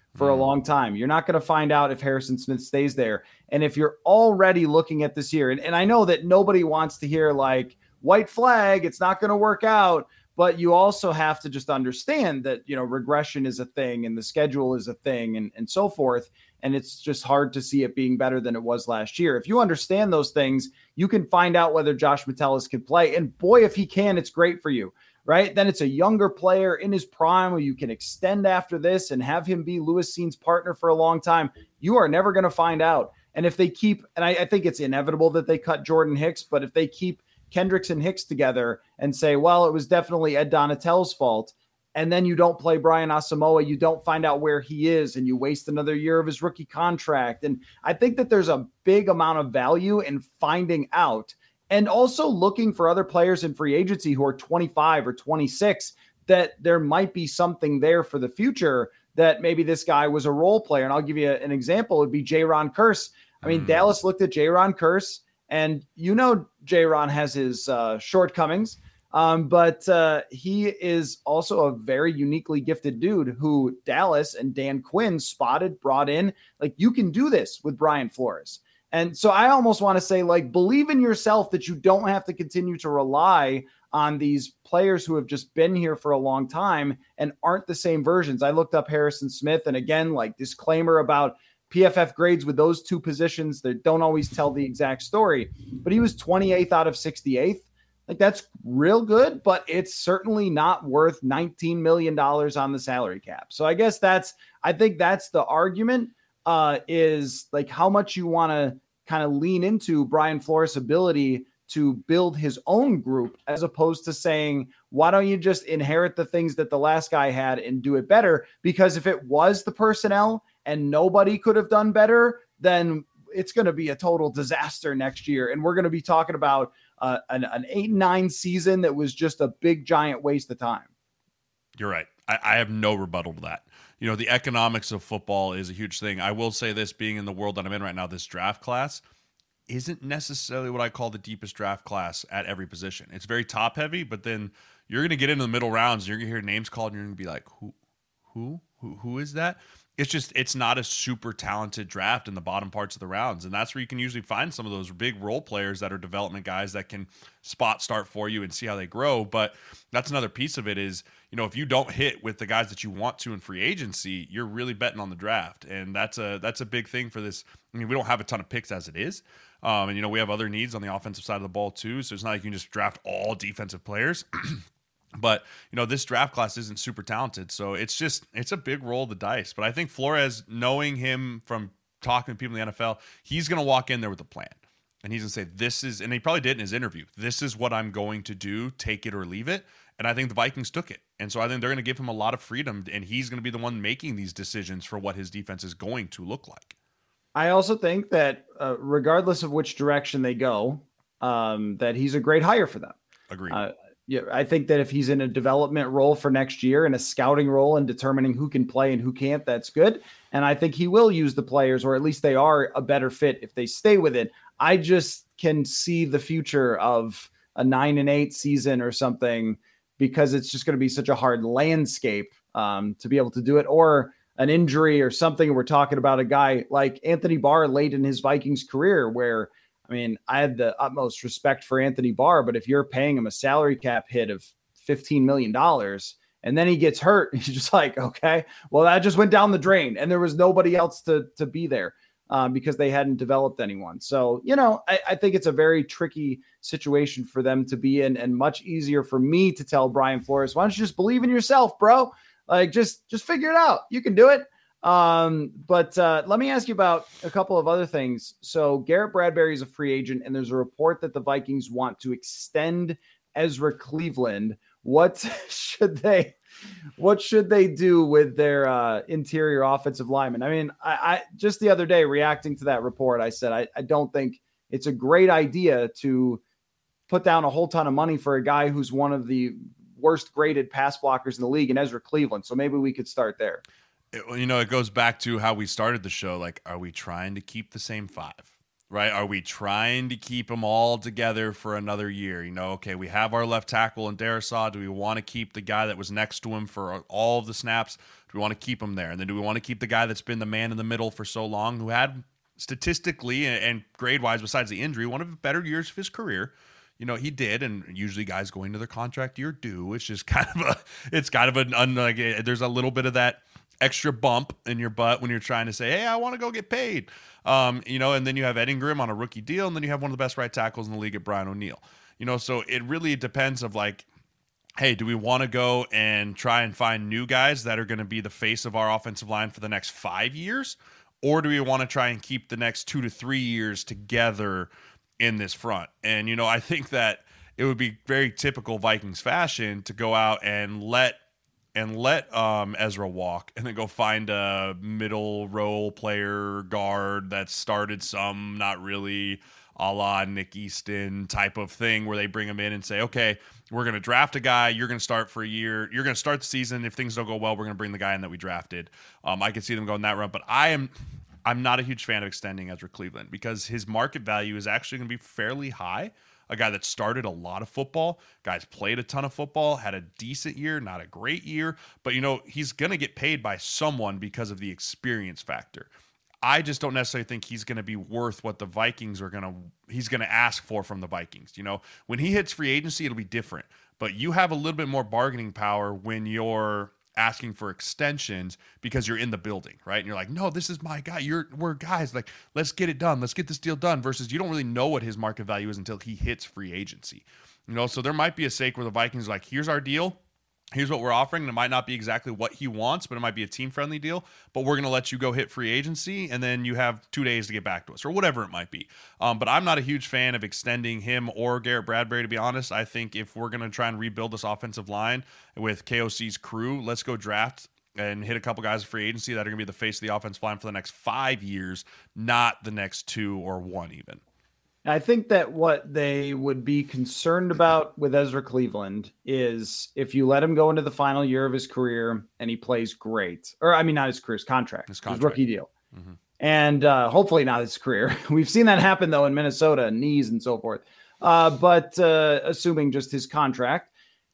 for a long time. You're not going to find out if Harrison Smith stays there. And if you're already looking at this year, and, and I know that nobody wants to hear like white flag, it's not going to work out, but you also have to just understand that, you know, regression is a thing and the schedule is a thing and, and so forth. And it's just hard to see it being better than it was last year. If you understand those things, you can find out whether Josh Metellus can play. And boy, if he can, it's great for you. Right? Then it's a younger player in his prime where you can extend after this and have him be Lewis Cines' partner for a long time. You are never going to find out. And if they keep, and I, I think it's inevitable that they cut Jordan Hicks, but if they keep Kendricks and Hicks together and say, well, it was definitely Ed Donatell's fault, and then you don't play Brian Asamoah, you don't find out where he is, and you waste another year of his rookie contract. And I think that there's a big amount of value in finding out. And also looking for other players in free agency who are twenty-five or twenty-six, that there might be something there for the future, that maybe this guy was a role player. And I'll give you an example. It would be J-Ron Kearse. I mean, mm. Dallas looked at J-Ron Kearse, and you know J-Ron has his uh, shortcomings, um, but uh, he is also a very uniquely gifted dude who Dallas and Dan Quinn spotted, brought in. Like, you can do this with Brian Flores. And so I almost want to say, like, believe in yourself that you don't have to continue to rely on these players who have just been here for a long time and aren't the same versions. I looked up Harrison Smith, and again, like, disclaimer about P F F grades with those two positions that don't always tell the exact story, but he was twenty-eighth out of sixty-eighth. Like, that's real good, but it's certainly not worth nineteen million dollars on the salary cap. So I guess that's, I think that's the argument. Uh, is like how much you want to kind of lean into Brian Flores' ability to build his own group, as opposed to saying, why don't you just inherit the things that the last guy had and do it better? Because if it was the personnel and nobody could have done better, then it's going to be a total disaster next year. And we're going to be talking about uh, an, an eight and nine season that was just a big, giant waste of time. You're right. I, I have no rebuttal to that. You know, the economics of football is a huge thing. I will say this, being in the world that I'm in right now, this draft class isn't necessarily what I call the deepest draft class at every position. It's very top heavy, but then you're going to get into the middle rounds and you're going to hear names called and you're going to be like, who, who, who, who is that? It's just, it's not a super talented draft in the bottom parts of the rounds. And that's where you can usually find some of those big role players that are development guys that can spot start for you and see how they grow. But that's another piece of it is, you know, if you don't hit with the guys that you want to in free agency, you're really betting on the draft. And that's a, that's a big thing for this. I mean, we don't have a ton of picks as it is. Um, and, you know, we have other needs on the offensive side of the ball too. So it's not like you can just draft all defensive players. But, you know, this draft class isn't super talented. So it's just, it's a big roll of the dice. But I think Flores, knowing him from talking to people in the N F L, he's going to walk in there with a plan. And he's going to say, this is, and he probably did in his interview, this is what I'm going to do, take it or leave it. And I think the Vikings took it. And so I think they're going to give him a lot of freedom. And he's going to be the one making these decisions for what his defense is going to look like. I also think that uh, regardless of which direction they go, um, that he's a great hire for them. Agreed. Uh, Yeah, I think that if he's in a development role for next year and a scouting role and determining who can play and who can't, that's good. And I think he will use the players, or at least they are a better fit if they stay with it. I just can see the future of a nine and eight season or something, because it's just going to be such a hard landscape um, to be able to do it, or an injury or something. We're talking about a guy like Anthony Barr late in his Vikings career where, I mean, I had the utmost respect for Anthony Barr, but if you're paying him a salary cap hit of fifteen million dollars and then he gets hurt, he's just like, okay, well, that just went down the drain. And there was nobody else to, to be there um, because they hadn't developed anyone. So, you know, I, I think it's a very tricky situation for them to be in, and much easier for me to tell Brian Flores, why don't you just believe in yourself, bro? Like, just, just figure it out. You can do it. Um, but uh, let me ask you about a couple of other things. So Garrett Bradbury is a free agent, and there's a report that the Vikings want to extend Ezra Cleveland. What should they, what should they do with their uh, interior offensive lineman? I mean, I, I just the other day reacting to that report, I said, I, I don't think it's a great idea to put down a whole ton of money for a guy who's one of the worst graded pass blockers in the league, in Ezra Cleveland. So maybe we could start there. It, you know, it goes back to how we started the show. Like, are we trying to keep the same five? right? Are we trying to keep them all together for another year? You know, okay, we have our left tackle in Darrisaw. Do we want to keep the guy that was next to him for all of the snaps? Do we want to keep him there? And then do we want to keep the guy that's been the man in the middle for so long, who had statistically and grade-wise, besides the injury, one of the better years of his career? You know, he did, and usually guys going to their contract year do. It's just kind of a, it's kind of an, un, like, there's a little bit of that extra bump in your butt when you're trying to say, hey, I want to go get paid. Um, you know, and then you have Ed Ingram on a rookie deal, and then you have one of the best right tackles in the league at Brian O'Neill. You know, so it really depends of like, hey, do we want to go and try and find new guys that are going to be the face of our offensive line for the next five years? Or do we want to try and keep the next two to three years together in this front? And, you know, I think that it would be very typical Vikings fashion to go out and let and let um, Ezra walk and then go find a middle role player guard that started some, not really, a la Nick Easton type of thing, where they bring him in and say, okay, we're going to draft a guy. You're going to start for a year. You're going to start the season. If things don't go well, we're going to bring the guy in that we drafted. Um, I could see them going that route, but I am, I'm not a huge fan of extending Ezra Cleveland because his market value is actually going to be fairly high. A guy that started a lot of football, guys played a ton of football, had a decent year, not a great year, but you know, he's going to get paid by someone because of the experience factor. I just don't necessarily think he's going to be worth what the Vikings are going to, he's going to ask for from the Vikings. You know, when he hits free agency, it'll be different, but you have a little bit more bargaining power when you're asking for extensions because you're in the building, right? And you're like, no, this is my guy. You're, we're guys, like, let's get it done. Let's get this deal done, versus you don't really know what his market value is until he hits free agency. You know, so there might be a sake where the Vikings are like, here's our deal. Here's what we're offering. And it might not be exactly what he wants, but it might be a team-friendly deal. But we're going to let you go hit free agency, and then you have two days to get back to us, or whatever it might be. Um, but I'm not a huge fan of extending him or Garrett Bradbury, to be honest. I think if we're going to try and rebuild this offensive line with K O C's crew, let's go draft and hit a couple guys of free agency that are going to be the face of the offensive line for the next five years, not the next two or one even. I think that what they would be concerned about with Ezra Cleveland is if you let him go into the final year of his career and he plays great, or I mean, not his career, his contract, his, contract. his rookie deal. Mm-hmm. And uh, hopefully not his career. We've seen that happen though in Minnesota, knees and so forth. Uh, but uh, assuming just his contract,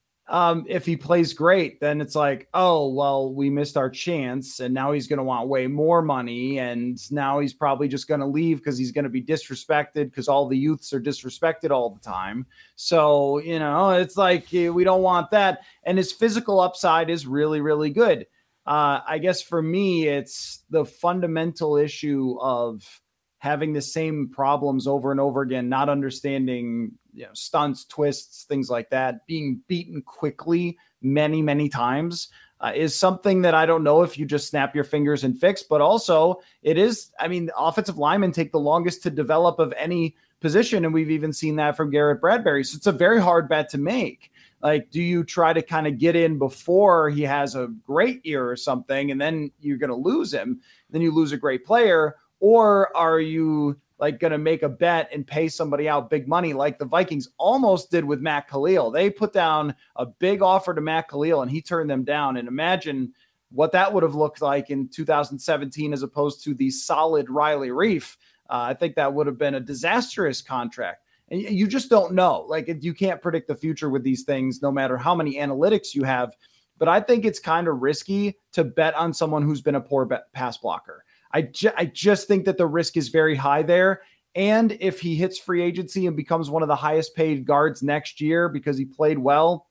um, if he plays great, then it's like, oh, well, we missed our chance. And now he's going to want way more money. And now he's probably just going to leave because he's going to be disrespected because all the youths are disrespected all the time. So, you know, it's like, we don't want that. And his physical upside is really, really good. Uh, I guess for me, it's the fundamental issue of having the same problems over and over again, not understanding, you know, stunts, twists, things like that, being beaten quickly many, many times uh, is something that I don't know if you just snap your fingers and fix, but also it is, I mean, offensive linemen take the longest to develop of any position. And we've even seen that from Garrett Bradbury. So it's a very hard bet to make. Like, do you try to kind of get in before he has a great year or something, and then you're going to lose him, then you lose a great player? Or are you like going to make a bet and pay somebody out big money like the Vikings almost did with Matt Khalil? They put down a big offer to Matt Khalil and he turned them down. And imagine what that would have looked like in two thousand seventeen as opposed to the solid Riley Reif. Uh, I think that would have been a disastrous contract. And you just don't know. Like, you can't predict the future with these things, no matter how many analytics you have. But I think it's kind of risky to bet on someone who's been a poor bet- pass blocker. I, ju- I just think that the risk is very high there. And if he hits free agency and becomes one of the highest paid guards next year because he played well,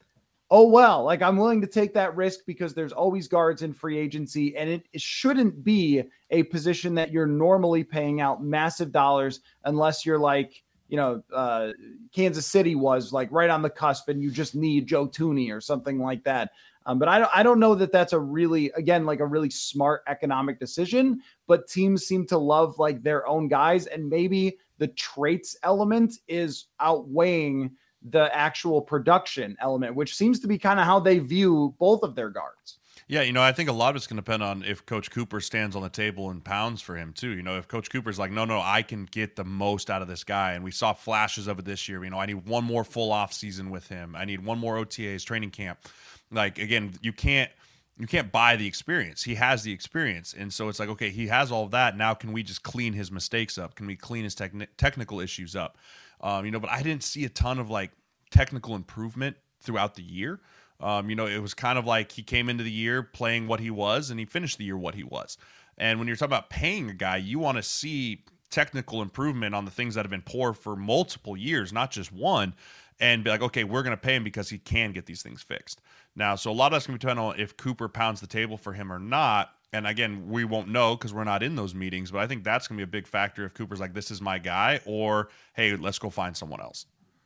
oh, well, like, I'm willing to take that risk because there's always guards in free agency. And it, it shouldn't be a position that you're normally paying out massive dollars unless you're like, you know, uh, Kansas City was like right on the cusp and you just need Joe Thuney or something like that. Um, but I don't, I don't know that that's a really, again, like a really smart economic decision, but teams seem to love like their own guys, and maybe the traits element is outweighing the actual production element, which seems to be kind of how they view both of their guards. Yeah, you know, I think a lot of it's going to depend on if Coach Cooper stands on the table and pounds for him too. You know, if Coach Cooper's like, no, no, I can get the most out of this guy, and we saw flashes of it this year. You know, I need one more full off season with him. I need one more O T As, training camp. Like, again, you can't you can't buy the experience. He has the experience. And so it's like, okay, he has all of that. Now can we just clean his mistakes up? Can we clean his techni- technical issues up? Um, you know, but I didn't see a ton of like technical improvement throughout the year. Um, you know, it was kind of like he came into the year playing what he was and he finished the year what he was. And when you're talking about paying a guy, you want to see technical improvement on the things that have been poor for multiple years, not just one, and be like, okay, we're going to pay him because he can get these things fixed. Now, so a lot of that's going to be dependent on if Cooper pounds the table for him or not. And again, we won't know because we're not in those meetings, but I think that's going to be a big factor if Cooper's like, this is my guy, or hey, let's go find someone else.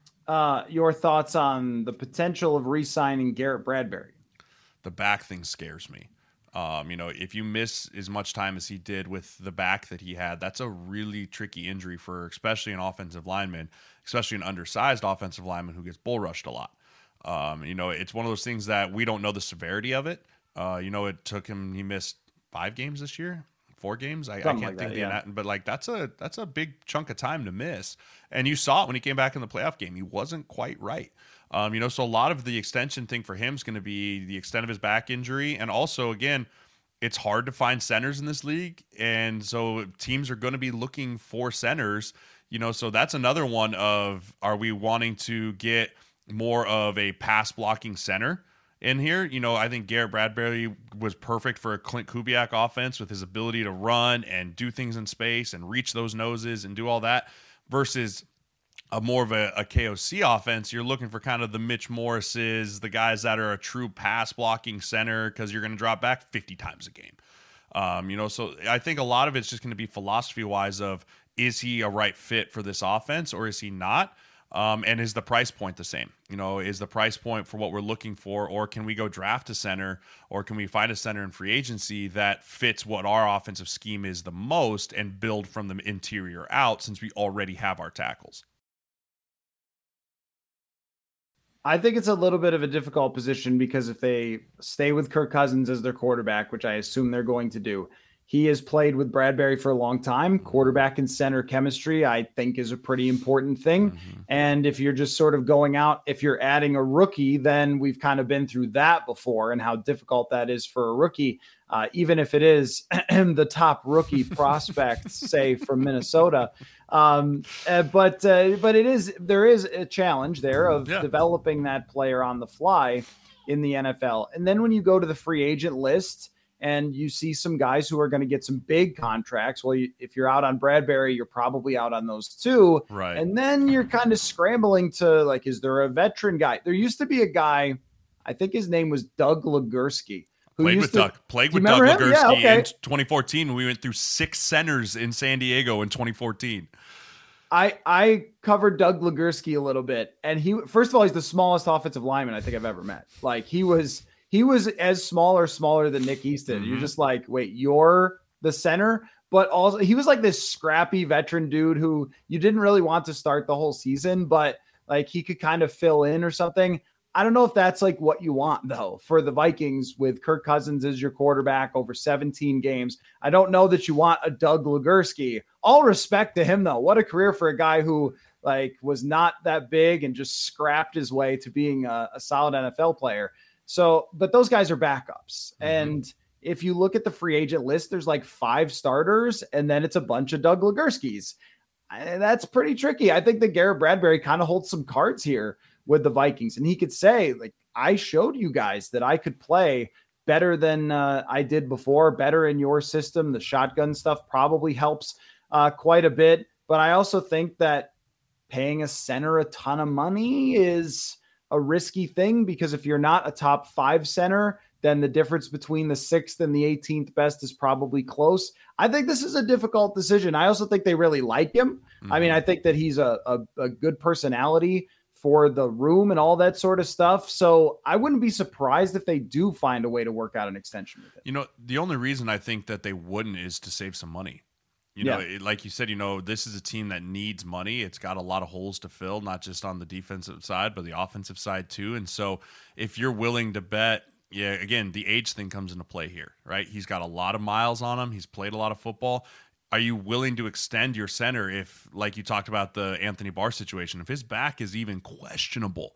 Uh, your thoughts on the potential of re-signing Garrett Bradbury? The back thing scares me. Um, you know, if you miss as much time as he did with the back that he had, that's a really tricky injury for especially an offensive lineman, especially an undersized offensive lineman who gets bull rushed a lot. Um, you know, it's one of those things that we don't know the severity of it. Uh, you know, it took him, he missed five games this year. Four games, I, I can't like think that, the yeah. but like that's a that's a big chunk of time to miss. And you saw it when he came back in the playoff game; he wasn't quite right. Um, you know, so a lot of the extension thing for him is going to be the extent of his back injury, and also again, it's hard to find centers in this league, and so teams are going to be looking for centers. You know, so that's another one of are we wanting to get more of a pass blocking center in here? You know, I think Garrett Bradbury was perfect for a Clint Kubiak offense with his ability to run and do things in space and reach those noses and do all that versus a more of a, a K O C offense. You're looking for kind of the Mitch Morrises, the guys that are a true pass blocking center because you're going to drop back fifty times a game. Um, you know, so I think a lot of it's just going to be philosophy wise of, is he a right fit for this offense or is he not? Um, and is the price point the same? You know, is the price point for what we're looking for, or can we go draft a center, or can we find a center in free agency that fits what our offensive scheme is the most and build from the interior out since we already have our tackles? I think it's a little bit of a difficult position because if they stay with Kirk Cousins as their quarterback, which I assume they're going to do, he has played with Bradbury for a long time. Quarterback and center chemistry, I think, is a pretty important thing. Mm-hmm. And if you're just sort of going out, if you're adding a rookie, then we've kind of been through that before and how difficult that is for a rookie, uh, even if it is the top rookie prospect, say, from Minnesota. Um, uh, but uh, but it is there is a challenge there of yeah. developing that player on the fly in the N F L. And then when you go to the free agent list, and you see some guys who are going to get some big contracts. Well, you, if you're out on Bradbury, you're probably out on those too. Right. And then you're kind of scrambling to like, is there a veteran guy? There used to be a guy, I think his name was Doug Legursky. Who Played used with to, Doug. Played with Doug Legursky yeah, okay. in twenty fourteen when we went through six centers in San Diego in twenty fourteen. I I covered Doug Legursky a little bit. And he, first of all, he's the smallest offensive lineman I think I've ever met. Like he was... He was as small or smaller than Nick Easton. Mm-hmm. You're just like, wait, you're the center, but also he was like this scrappy veteran dude who you didn't really want to start the whole season, but like he could kind of fill in or something. I don't know if that's like what you want though for the Vikings with Kirk Cousins as your quarterback over seventeen games. I don't know that you want a Doug Legursky. All respect to him though. What a career for a guy who like was not that big and just scrapped his way to being a, a solid N F L player. So, but those guys are backups. Mm-hmm. And if you look at the free agent list, there's like five starters and then it's a bunch of Doug Legursky's. And that's pretty tricky. I think that Garrett Bradbury kind of holds some cards here with the Vikings. And he could say, like, I showed you guys that I could play better than uh, I did before, better in your system. The shotgun stuff probably helps uh, quite a bit. But I also think that paying a center a ton of money is a risky thing because if you're not a top five center, then the difference between the sixth and the eighteenth best is probably close. I think this is a difficult decision. I also think they really like him. Mm-hmm. I mean, I think that he's a, a, a good personality for the room and all that sort of stuff. So I wouldn't be surprised if they do find a way to work out an extension with him. You know, the only reason I think that they wouldn't is to save some money. You know, yeah. it, like you said, you know, this is a team that needs money. It's got a lot of holes to fill, not just on the defensive side, but the offensive side too. And so if you're willing to bet, yeah, again, the age thing comes into play here, right? He's got a lot of miles on him. He's played a lot of football. Are you willing to extend your center if, like you talked about the Anthony Barr situation, if his back is even questionable,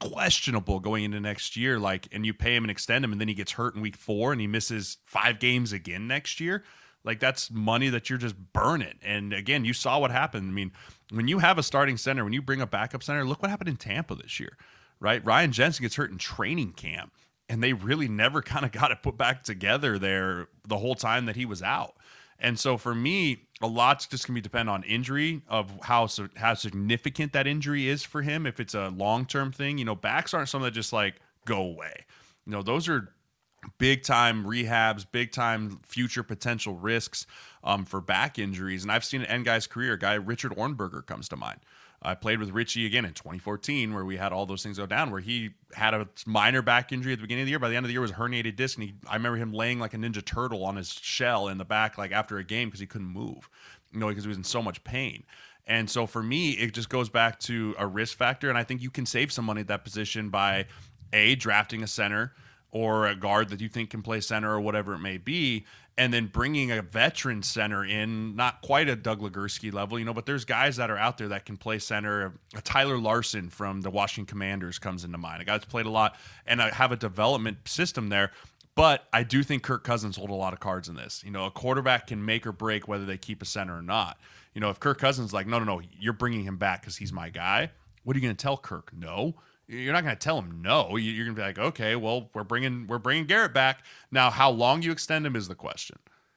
questionable going into next year. Like, and you pay him and extend him, and then he gets hurt in week four and he misses five games again next year. Like, that's money that you're just burning. And again, you saw what happened. I mean, when you have a starting center, when you bring a backup center, look what happened in Tampa this year, right? Ryan Jensen gets hurt in training camp, and they really never kind of got it put back together there the whole time that he was out. And so for me, a lot's just going to be depend on injury, of how how significant that injury is for him. If it's a long-term thing, you know, backs aren't something that just like go away. You know, those are big time rehabs, big time future potential risks um, for back injuries. And I've seen it end guys' career. A guy, Richard Ornberger, comes to mind. I played with Richie again in twenty fourteen, where we had all those things go down, where he had a minor back injury at the beginning of the year. By the end of the year, it was a herniated disc, and he, I remember him laying like a Ninja Turtle on his shell in the back, like after a game, because he couldn't move, you know, because he was in so much pain. And so for me, it just goes back to a risk factor, and I think you can save some money at that position by a drafting a center or a guard that you think can play center or whatever it may be, and then bringing a veteran center in, not quite a Doug Legursky level, you know, but there's guys that are out there that can play center. A Tyler Larson from the Washington Commanders comes into mind, a guy that's played a lot, and I have a development system there. But I do think Kirk Cousins hold a lot of cards in this. You know, a quarterback can make or break whether they keep a center or not. You know, if Kirk Cousins is like, no, no, no, you're bringing him back because he's my guy, what are you going to tell Kirk? No. You're not going to tell him no. You're going to be like, okay, well, we're bringing we're bringing Garrett back. Now, how long you extend him is the question.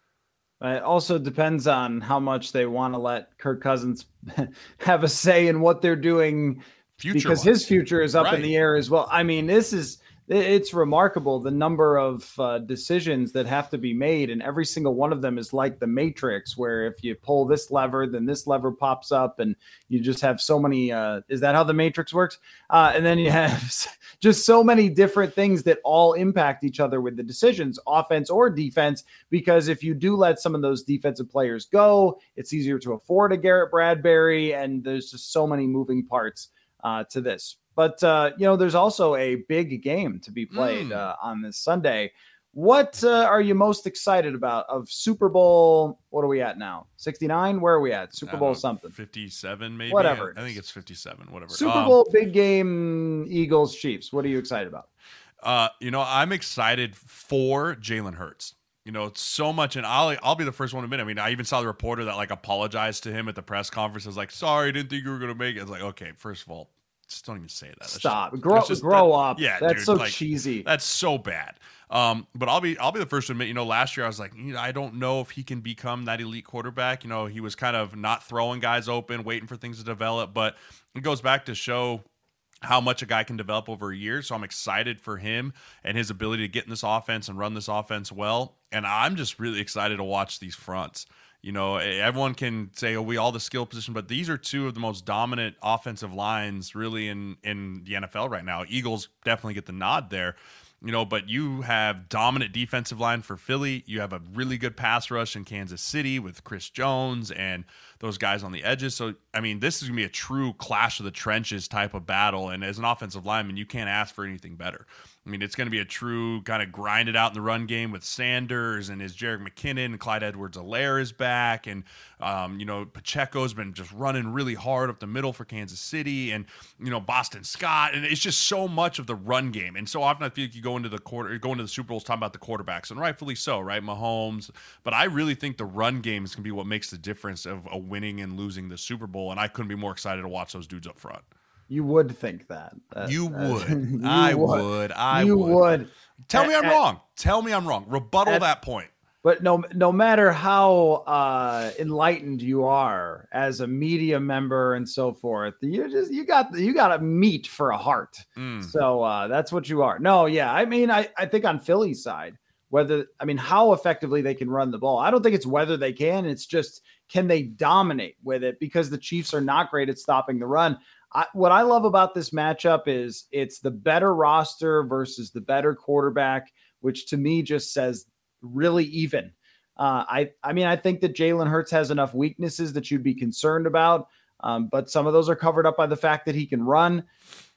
It also depends on how much they want to let Kirk Cousins have a say in what they're doing, future because wise. His future is up right. in the air as well. I mean, this is it's remarkable, the number of uh, decisions that have to be made, and every single one of them is like the Matrix, where if you pull this lever, then this lever pops up, and you just have so many. Uh, is that how the Matrix works? Uh, and then you have just so many different things that all impact each other with the decisions, offense or defense, because if you do let some of those defensive players go, it's easier to afford a Garrett Bradbury, and there's just so many moving parts uh, to this. But, uh, you know, there's also a big game to be played mm. uh, on this Sunday. What uh, are you most excited about of Super Bowl? What are we at now? sixty-nine? Where are we at? Super Bowl something. fifty-seven, maybe? Whatever. I, I think it's fifty-seven, whatever. Super um, Bowl, big game, Eagles, Chiefs. What are you excited about? Uh, you know, I'm excited for Jalen Hurts. You know, it's so much, and I'll I'll be the first one to admit. I mean, I even saw the reporter that, like, apologized to him at the press conference. I was like, sorry, didn't think you were going to make it. I was like, okay, first of all, just don't even say that. That's Stop. Just, grow just, grow that, up. Yeah, that's dude, so like, cheesy. That's so bad. Um, but I'll be I'll be the first to admit, you know, last year I was like, you know, I don't know if he can become that elite quarterback. You know, he was kind of not throwing guys open, waiting for things to develop. But it goes back to show how much a guy can develop over a year. So I'm excited for him and his ability to get in this offense and run this offense well. And I'm just really excited to watch these fronts. You know, everyone can say, oh, we all the skill position, but these are two of the most dominant offensive lines really in, in the N F L right now. Eagles definitely get the nod there, you know, but you have dominant defensive line for Philly. You have a really good pass rush in Kansas City with Chris Jones and those guys on the edges. So, I mean, this is going to be a true clash of the trenches type of battle. And as an offensive lineman, you can't ask for anything better. I mean, it's going to be a true kind of grind it out in the run game with Sanders and his Jerick McKinnon and Clyde Edwards-Helaire is back. And, um, you know, Pacheco's been just running really hard up the middle for Kansas City and, you know, Boston Scott. And it's just so much of the run game. And so often I feel like you go into the quarter, go into the Super Bowls talking about the quarterbacks, and rightfully so, right? Mahomes. But I really think the run game is going to be what makes the difference of a winning and losing the Super Bowl. And I couldn't be more excited to watch those dudes up front. You would think that. that you that, would. you I would. would. I you would. would. Tell at, me I'm at, wrong. Tell me I'm wrong. Rebuttal at, that point. But no, no matter how uh, enlightened you are as a media member and so forth, you just you got you got a meat for a heart. Mm. So uh, that's what you are. No, yeah. I mean, I, I think on Philly's side, whether I mean how effectively they can run the ball. I don't think it's whether they can. It's just can they dominate with it, because the Chiefs are not great at stopping the run. I, what I love about this matchup is it's the better roster versus the better quarterback, which to me just says really even. Uh, I, I mean, I think that Jalen Hurts has enough weaknesses that you'd be concerned about, um, but some of those are covered up by the fact that he can run.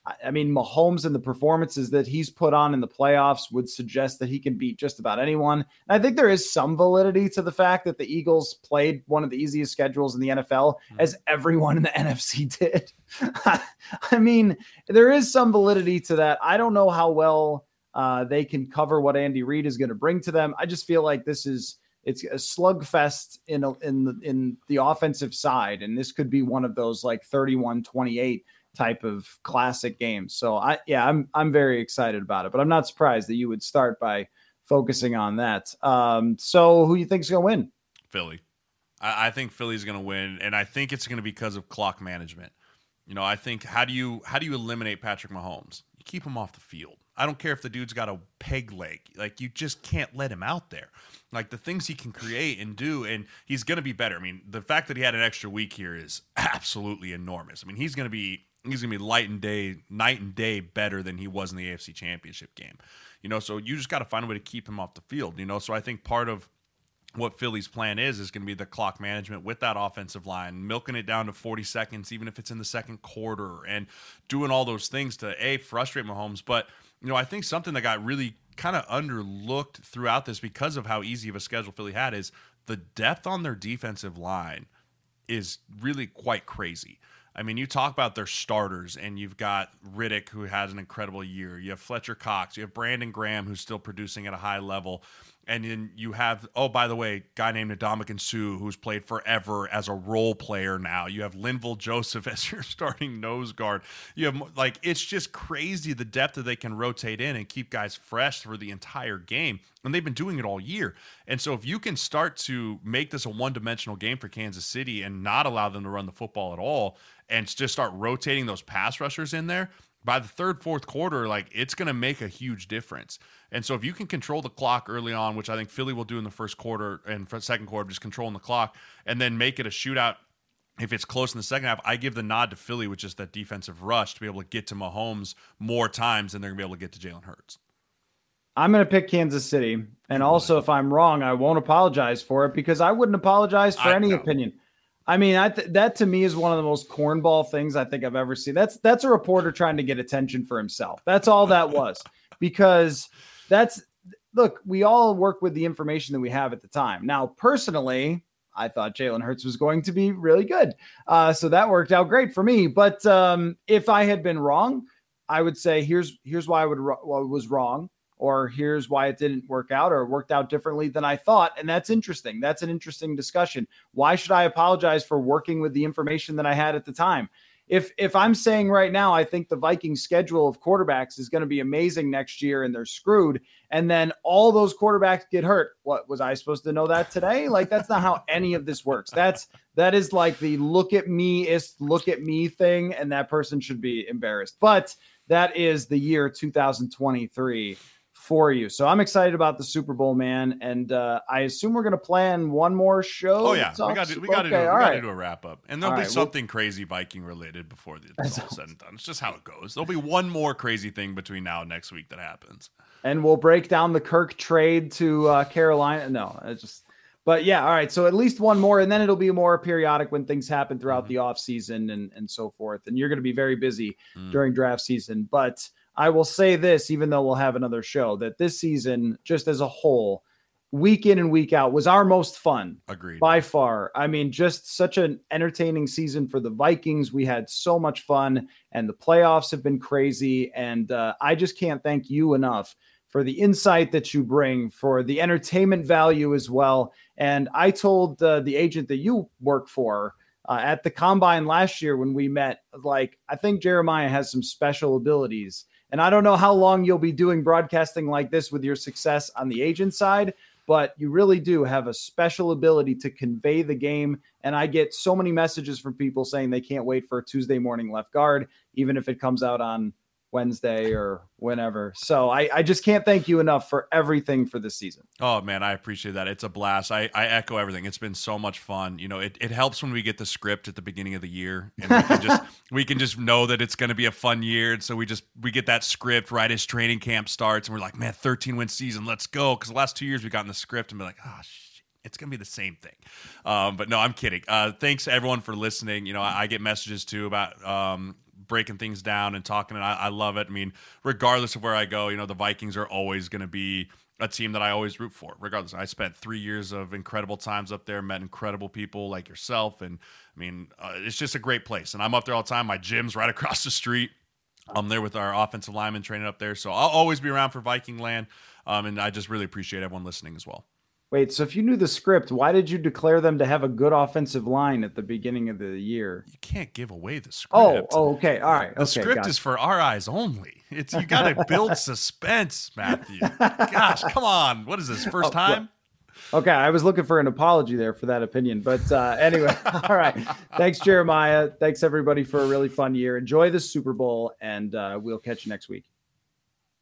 I mean, Mahomes and the performances that he's put on in the playoffs would suggest that he can beat just about anyone. And I think there is some validity to the fact that the Eagles played one of the easiest schedules in the N F L, mm-hmm. as everyone in the N F C did. I mean, there is some validity to that. I don't know how well uh, they can cover what Andy Reid is going to bring to them. I just feel like this is it's a slugfest in a, in the, in the offensive side, and this could be one of those like thirty-one twenty-eight type of classic games. So I, yeah, I'm, I'm very excited about it, but I'm not surprised that you would start by focusing on that. Um, so who you think is going to win? Philly. I, I think Philly's going to win. And I think it's going to be because of clock management. You know, I think how do you, how do you eliminate Patrick Mahomes? You keep him off the field. I don't care if the dude's got a peg leg. Like, you just can't let him out there. Like, the things he can create and do, and he's going to be better. I mean, the fact that he had an extra week here is absolutely enormous. I mean, he's going to be he's going to be light and day, night and day better than he was in the A F C Championship game. You know, so you just got to find a way to keep him off the field. You know, so I think part of what Philly's plan is is going to be the clock management with that offensive line, milking it down to forty seconds, even if it's in the second quarter, and doing all those things to, A, frustrate Mahomes. But, you know, I think something that got really kind of underlooked throughout this because of how easy of a schedule Philly had is the depth on their defensive line is really quite crazy. I mean, you talk about their starters, and you've got Riddick, who has an incredible year. You have Fletcher Cox. You have Brandon Graham, who's still producing at a high level. And then you have, oh, by the way, guy named Ndamukong Suh, who's played forever as a role player now. You have Linval Joseph as your starting nose guard. You have, like, it's just crazy the depth that they can rotate in and keep guys fresh for the entire game. And they've been doing it all year. And so if you can start to make this a one-dimensional game for Kansas City and not allow them to run the football at all and just start rotating those pass rushers in there, by the third, fourth quarter, like, it's going to make a huge difference. And so if you can control the clock early on, which I think Philly will do in the first quarter and second quarter, just controlling the clock, and then make it a shootout if it's close in the second half, I give the nod to Philly with just that defensive rush to be able to get to Mahomes more times than they're going to be able to get to Jalen Hurts. I'm going to pick Kansas City. And also, if I'm wrong, I won't apologize for it, because I wouldn't apologize for I any know. opinion. I mean, I th- that to me is one of the most cornball things I think I've ever seen. That's that's a reporter trying to get attention for himself. That's all that was. Because that's, look, we all work with the information that we have at the time. Now, personally, I thought Jalen Hurts was going to be really good. Uh, so that worked out great for me. But um, if I had been wrong, I would say here's here's why I would what was wrong. Or here's why it didn't work out, or worked out differently than I thought. And that's interesting. That's an interesting discussion. Why should I apologize for working with the information that I had at the time? If if I'm saying right now, I think the Vikings schedule of quarterbacks is going to be amazing next year and they're screwed, and then all those quarterbacks get hurt, what, was I supposed to know that today? Like, that's not how any of this works. That's that is like the look at me is look at me thing, and that person should be embarrassed. But that is the year two thousand twenty-three. For you. So I'm excited about the Super Bowl, man. And uh, I assume we're going to plan one more show. Oh, yeah. We got to we got to okay, do, right. do a wrap up. And there'll all be right, something well, crazy Viking related before the, it's all said and done. It's just how it goes. There'll be one more crazy thing between now and next week that happens. And we'll break down the Kirk trade to uh, Carolina. No, it's just, but yeah. All right. So at least one more, and then it'll be more periodic when things happen throughout mm-hmm. the off season and, and so forth. And you're going to be very busy mm. during draft season, but I will say this, even though we'll have another show, that this season, just as a whole, week in and week out, was our most fun. Agreed. By far. I mean, just such an entertaining season for the Vikings. We had so much fun, and the playoffs have been crazy. And uh, I just can't thank you enough for the insight that you bring, for the entertainment value as well. And I told uh, the agent that you work for uh, at the Combine last year when we met, like, I think Jeremiah has some special abilities. And I don't know how long you'll be doing broadcasting like this with your success on the agent side, but you really do have a special ability to convey the game. And I get so many messages from people saying they can't wait for a Tuesday morning left guard, even if it comes out on Wednesday or whenever. So I, I just can't thank you enough for everything for this season. Oh man, I appreciate that. It's a blast. I, I echo everything. It's been so much fun. You know, it, it helps when we get the script at the beginning of the year, and we can just we can just know that it's going to be a fun year. And so we just we get that script right as training camp starts, and we're like, man, thirteen win season, let's go. Because the last two years we got in the script and be like, oh shit, it's going to be the same thing. Um, but no, I'm kidding. Uh, thanks everyone for listening. You know, I, I get messages too about um, breaking things down and talking. And I, I love it. I mean, regardless of where I go, you know, the Vikings are always going to be a team that I always root for, regardless. I spent three years of incredible times up there, met incredible people like yourself. And I mean, uh, it's just a great place. And I'm up there all the time. My gym's right across the street. I'm there with our offensive lineman training up there. So I'll always be around for Viking land. Um, and I just really appreciate everyone listening as well. Wait, so if you knew the script, why did you declare them to have a good offensive line at the beginning of the year? You can't give away the script. Oh, oh okay. All right. The okay, script gotcha. is for our eyes only. It's you got to build suspense, Matthew. Gosh, come on. What is this, first oh, time? Okay, I was looking for an apology there for that opinion. But uh, anyway, all right. Thanks, Jeremiah. Thanks, everybody, for a really fun year. Enjoy the Super Bowl, and uh, we'll catch you next week.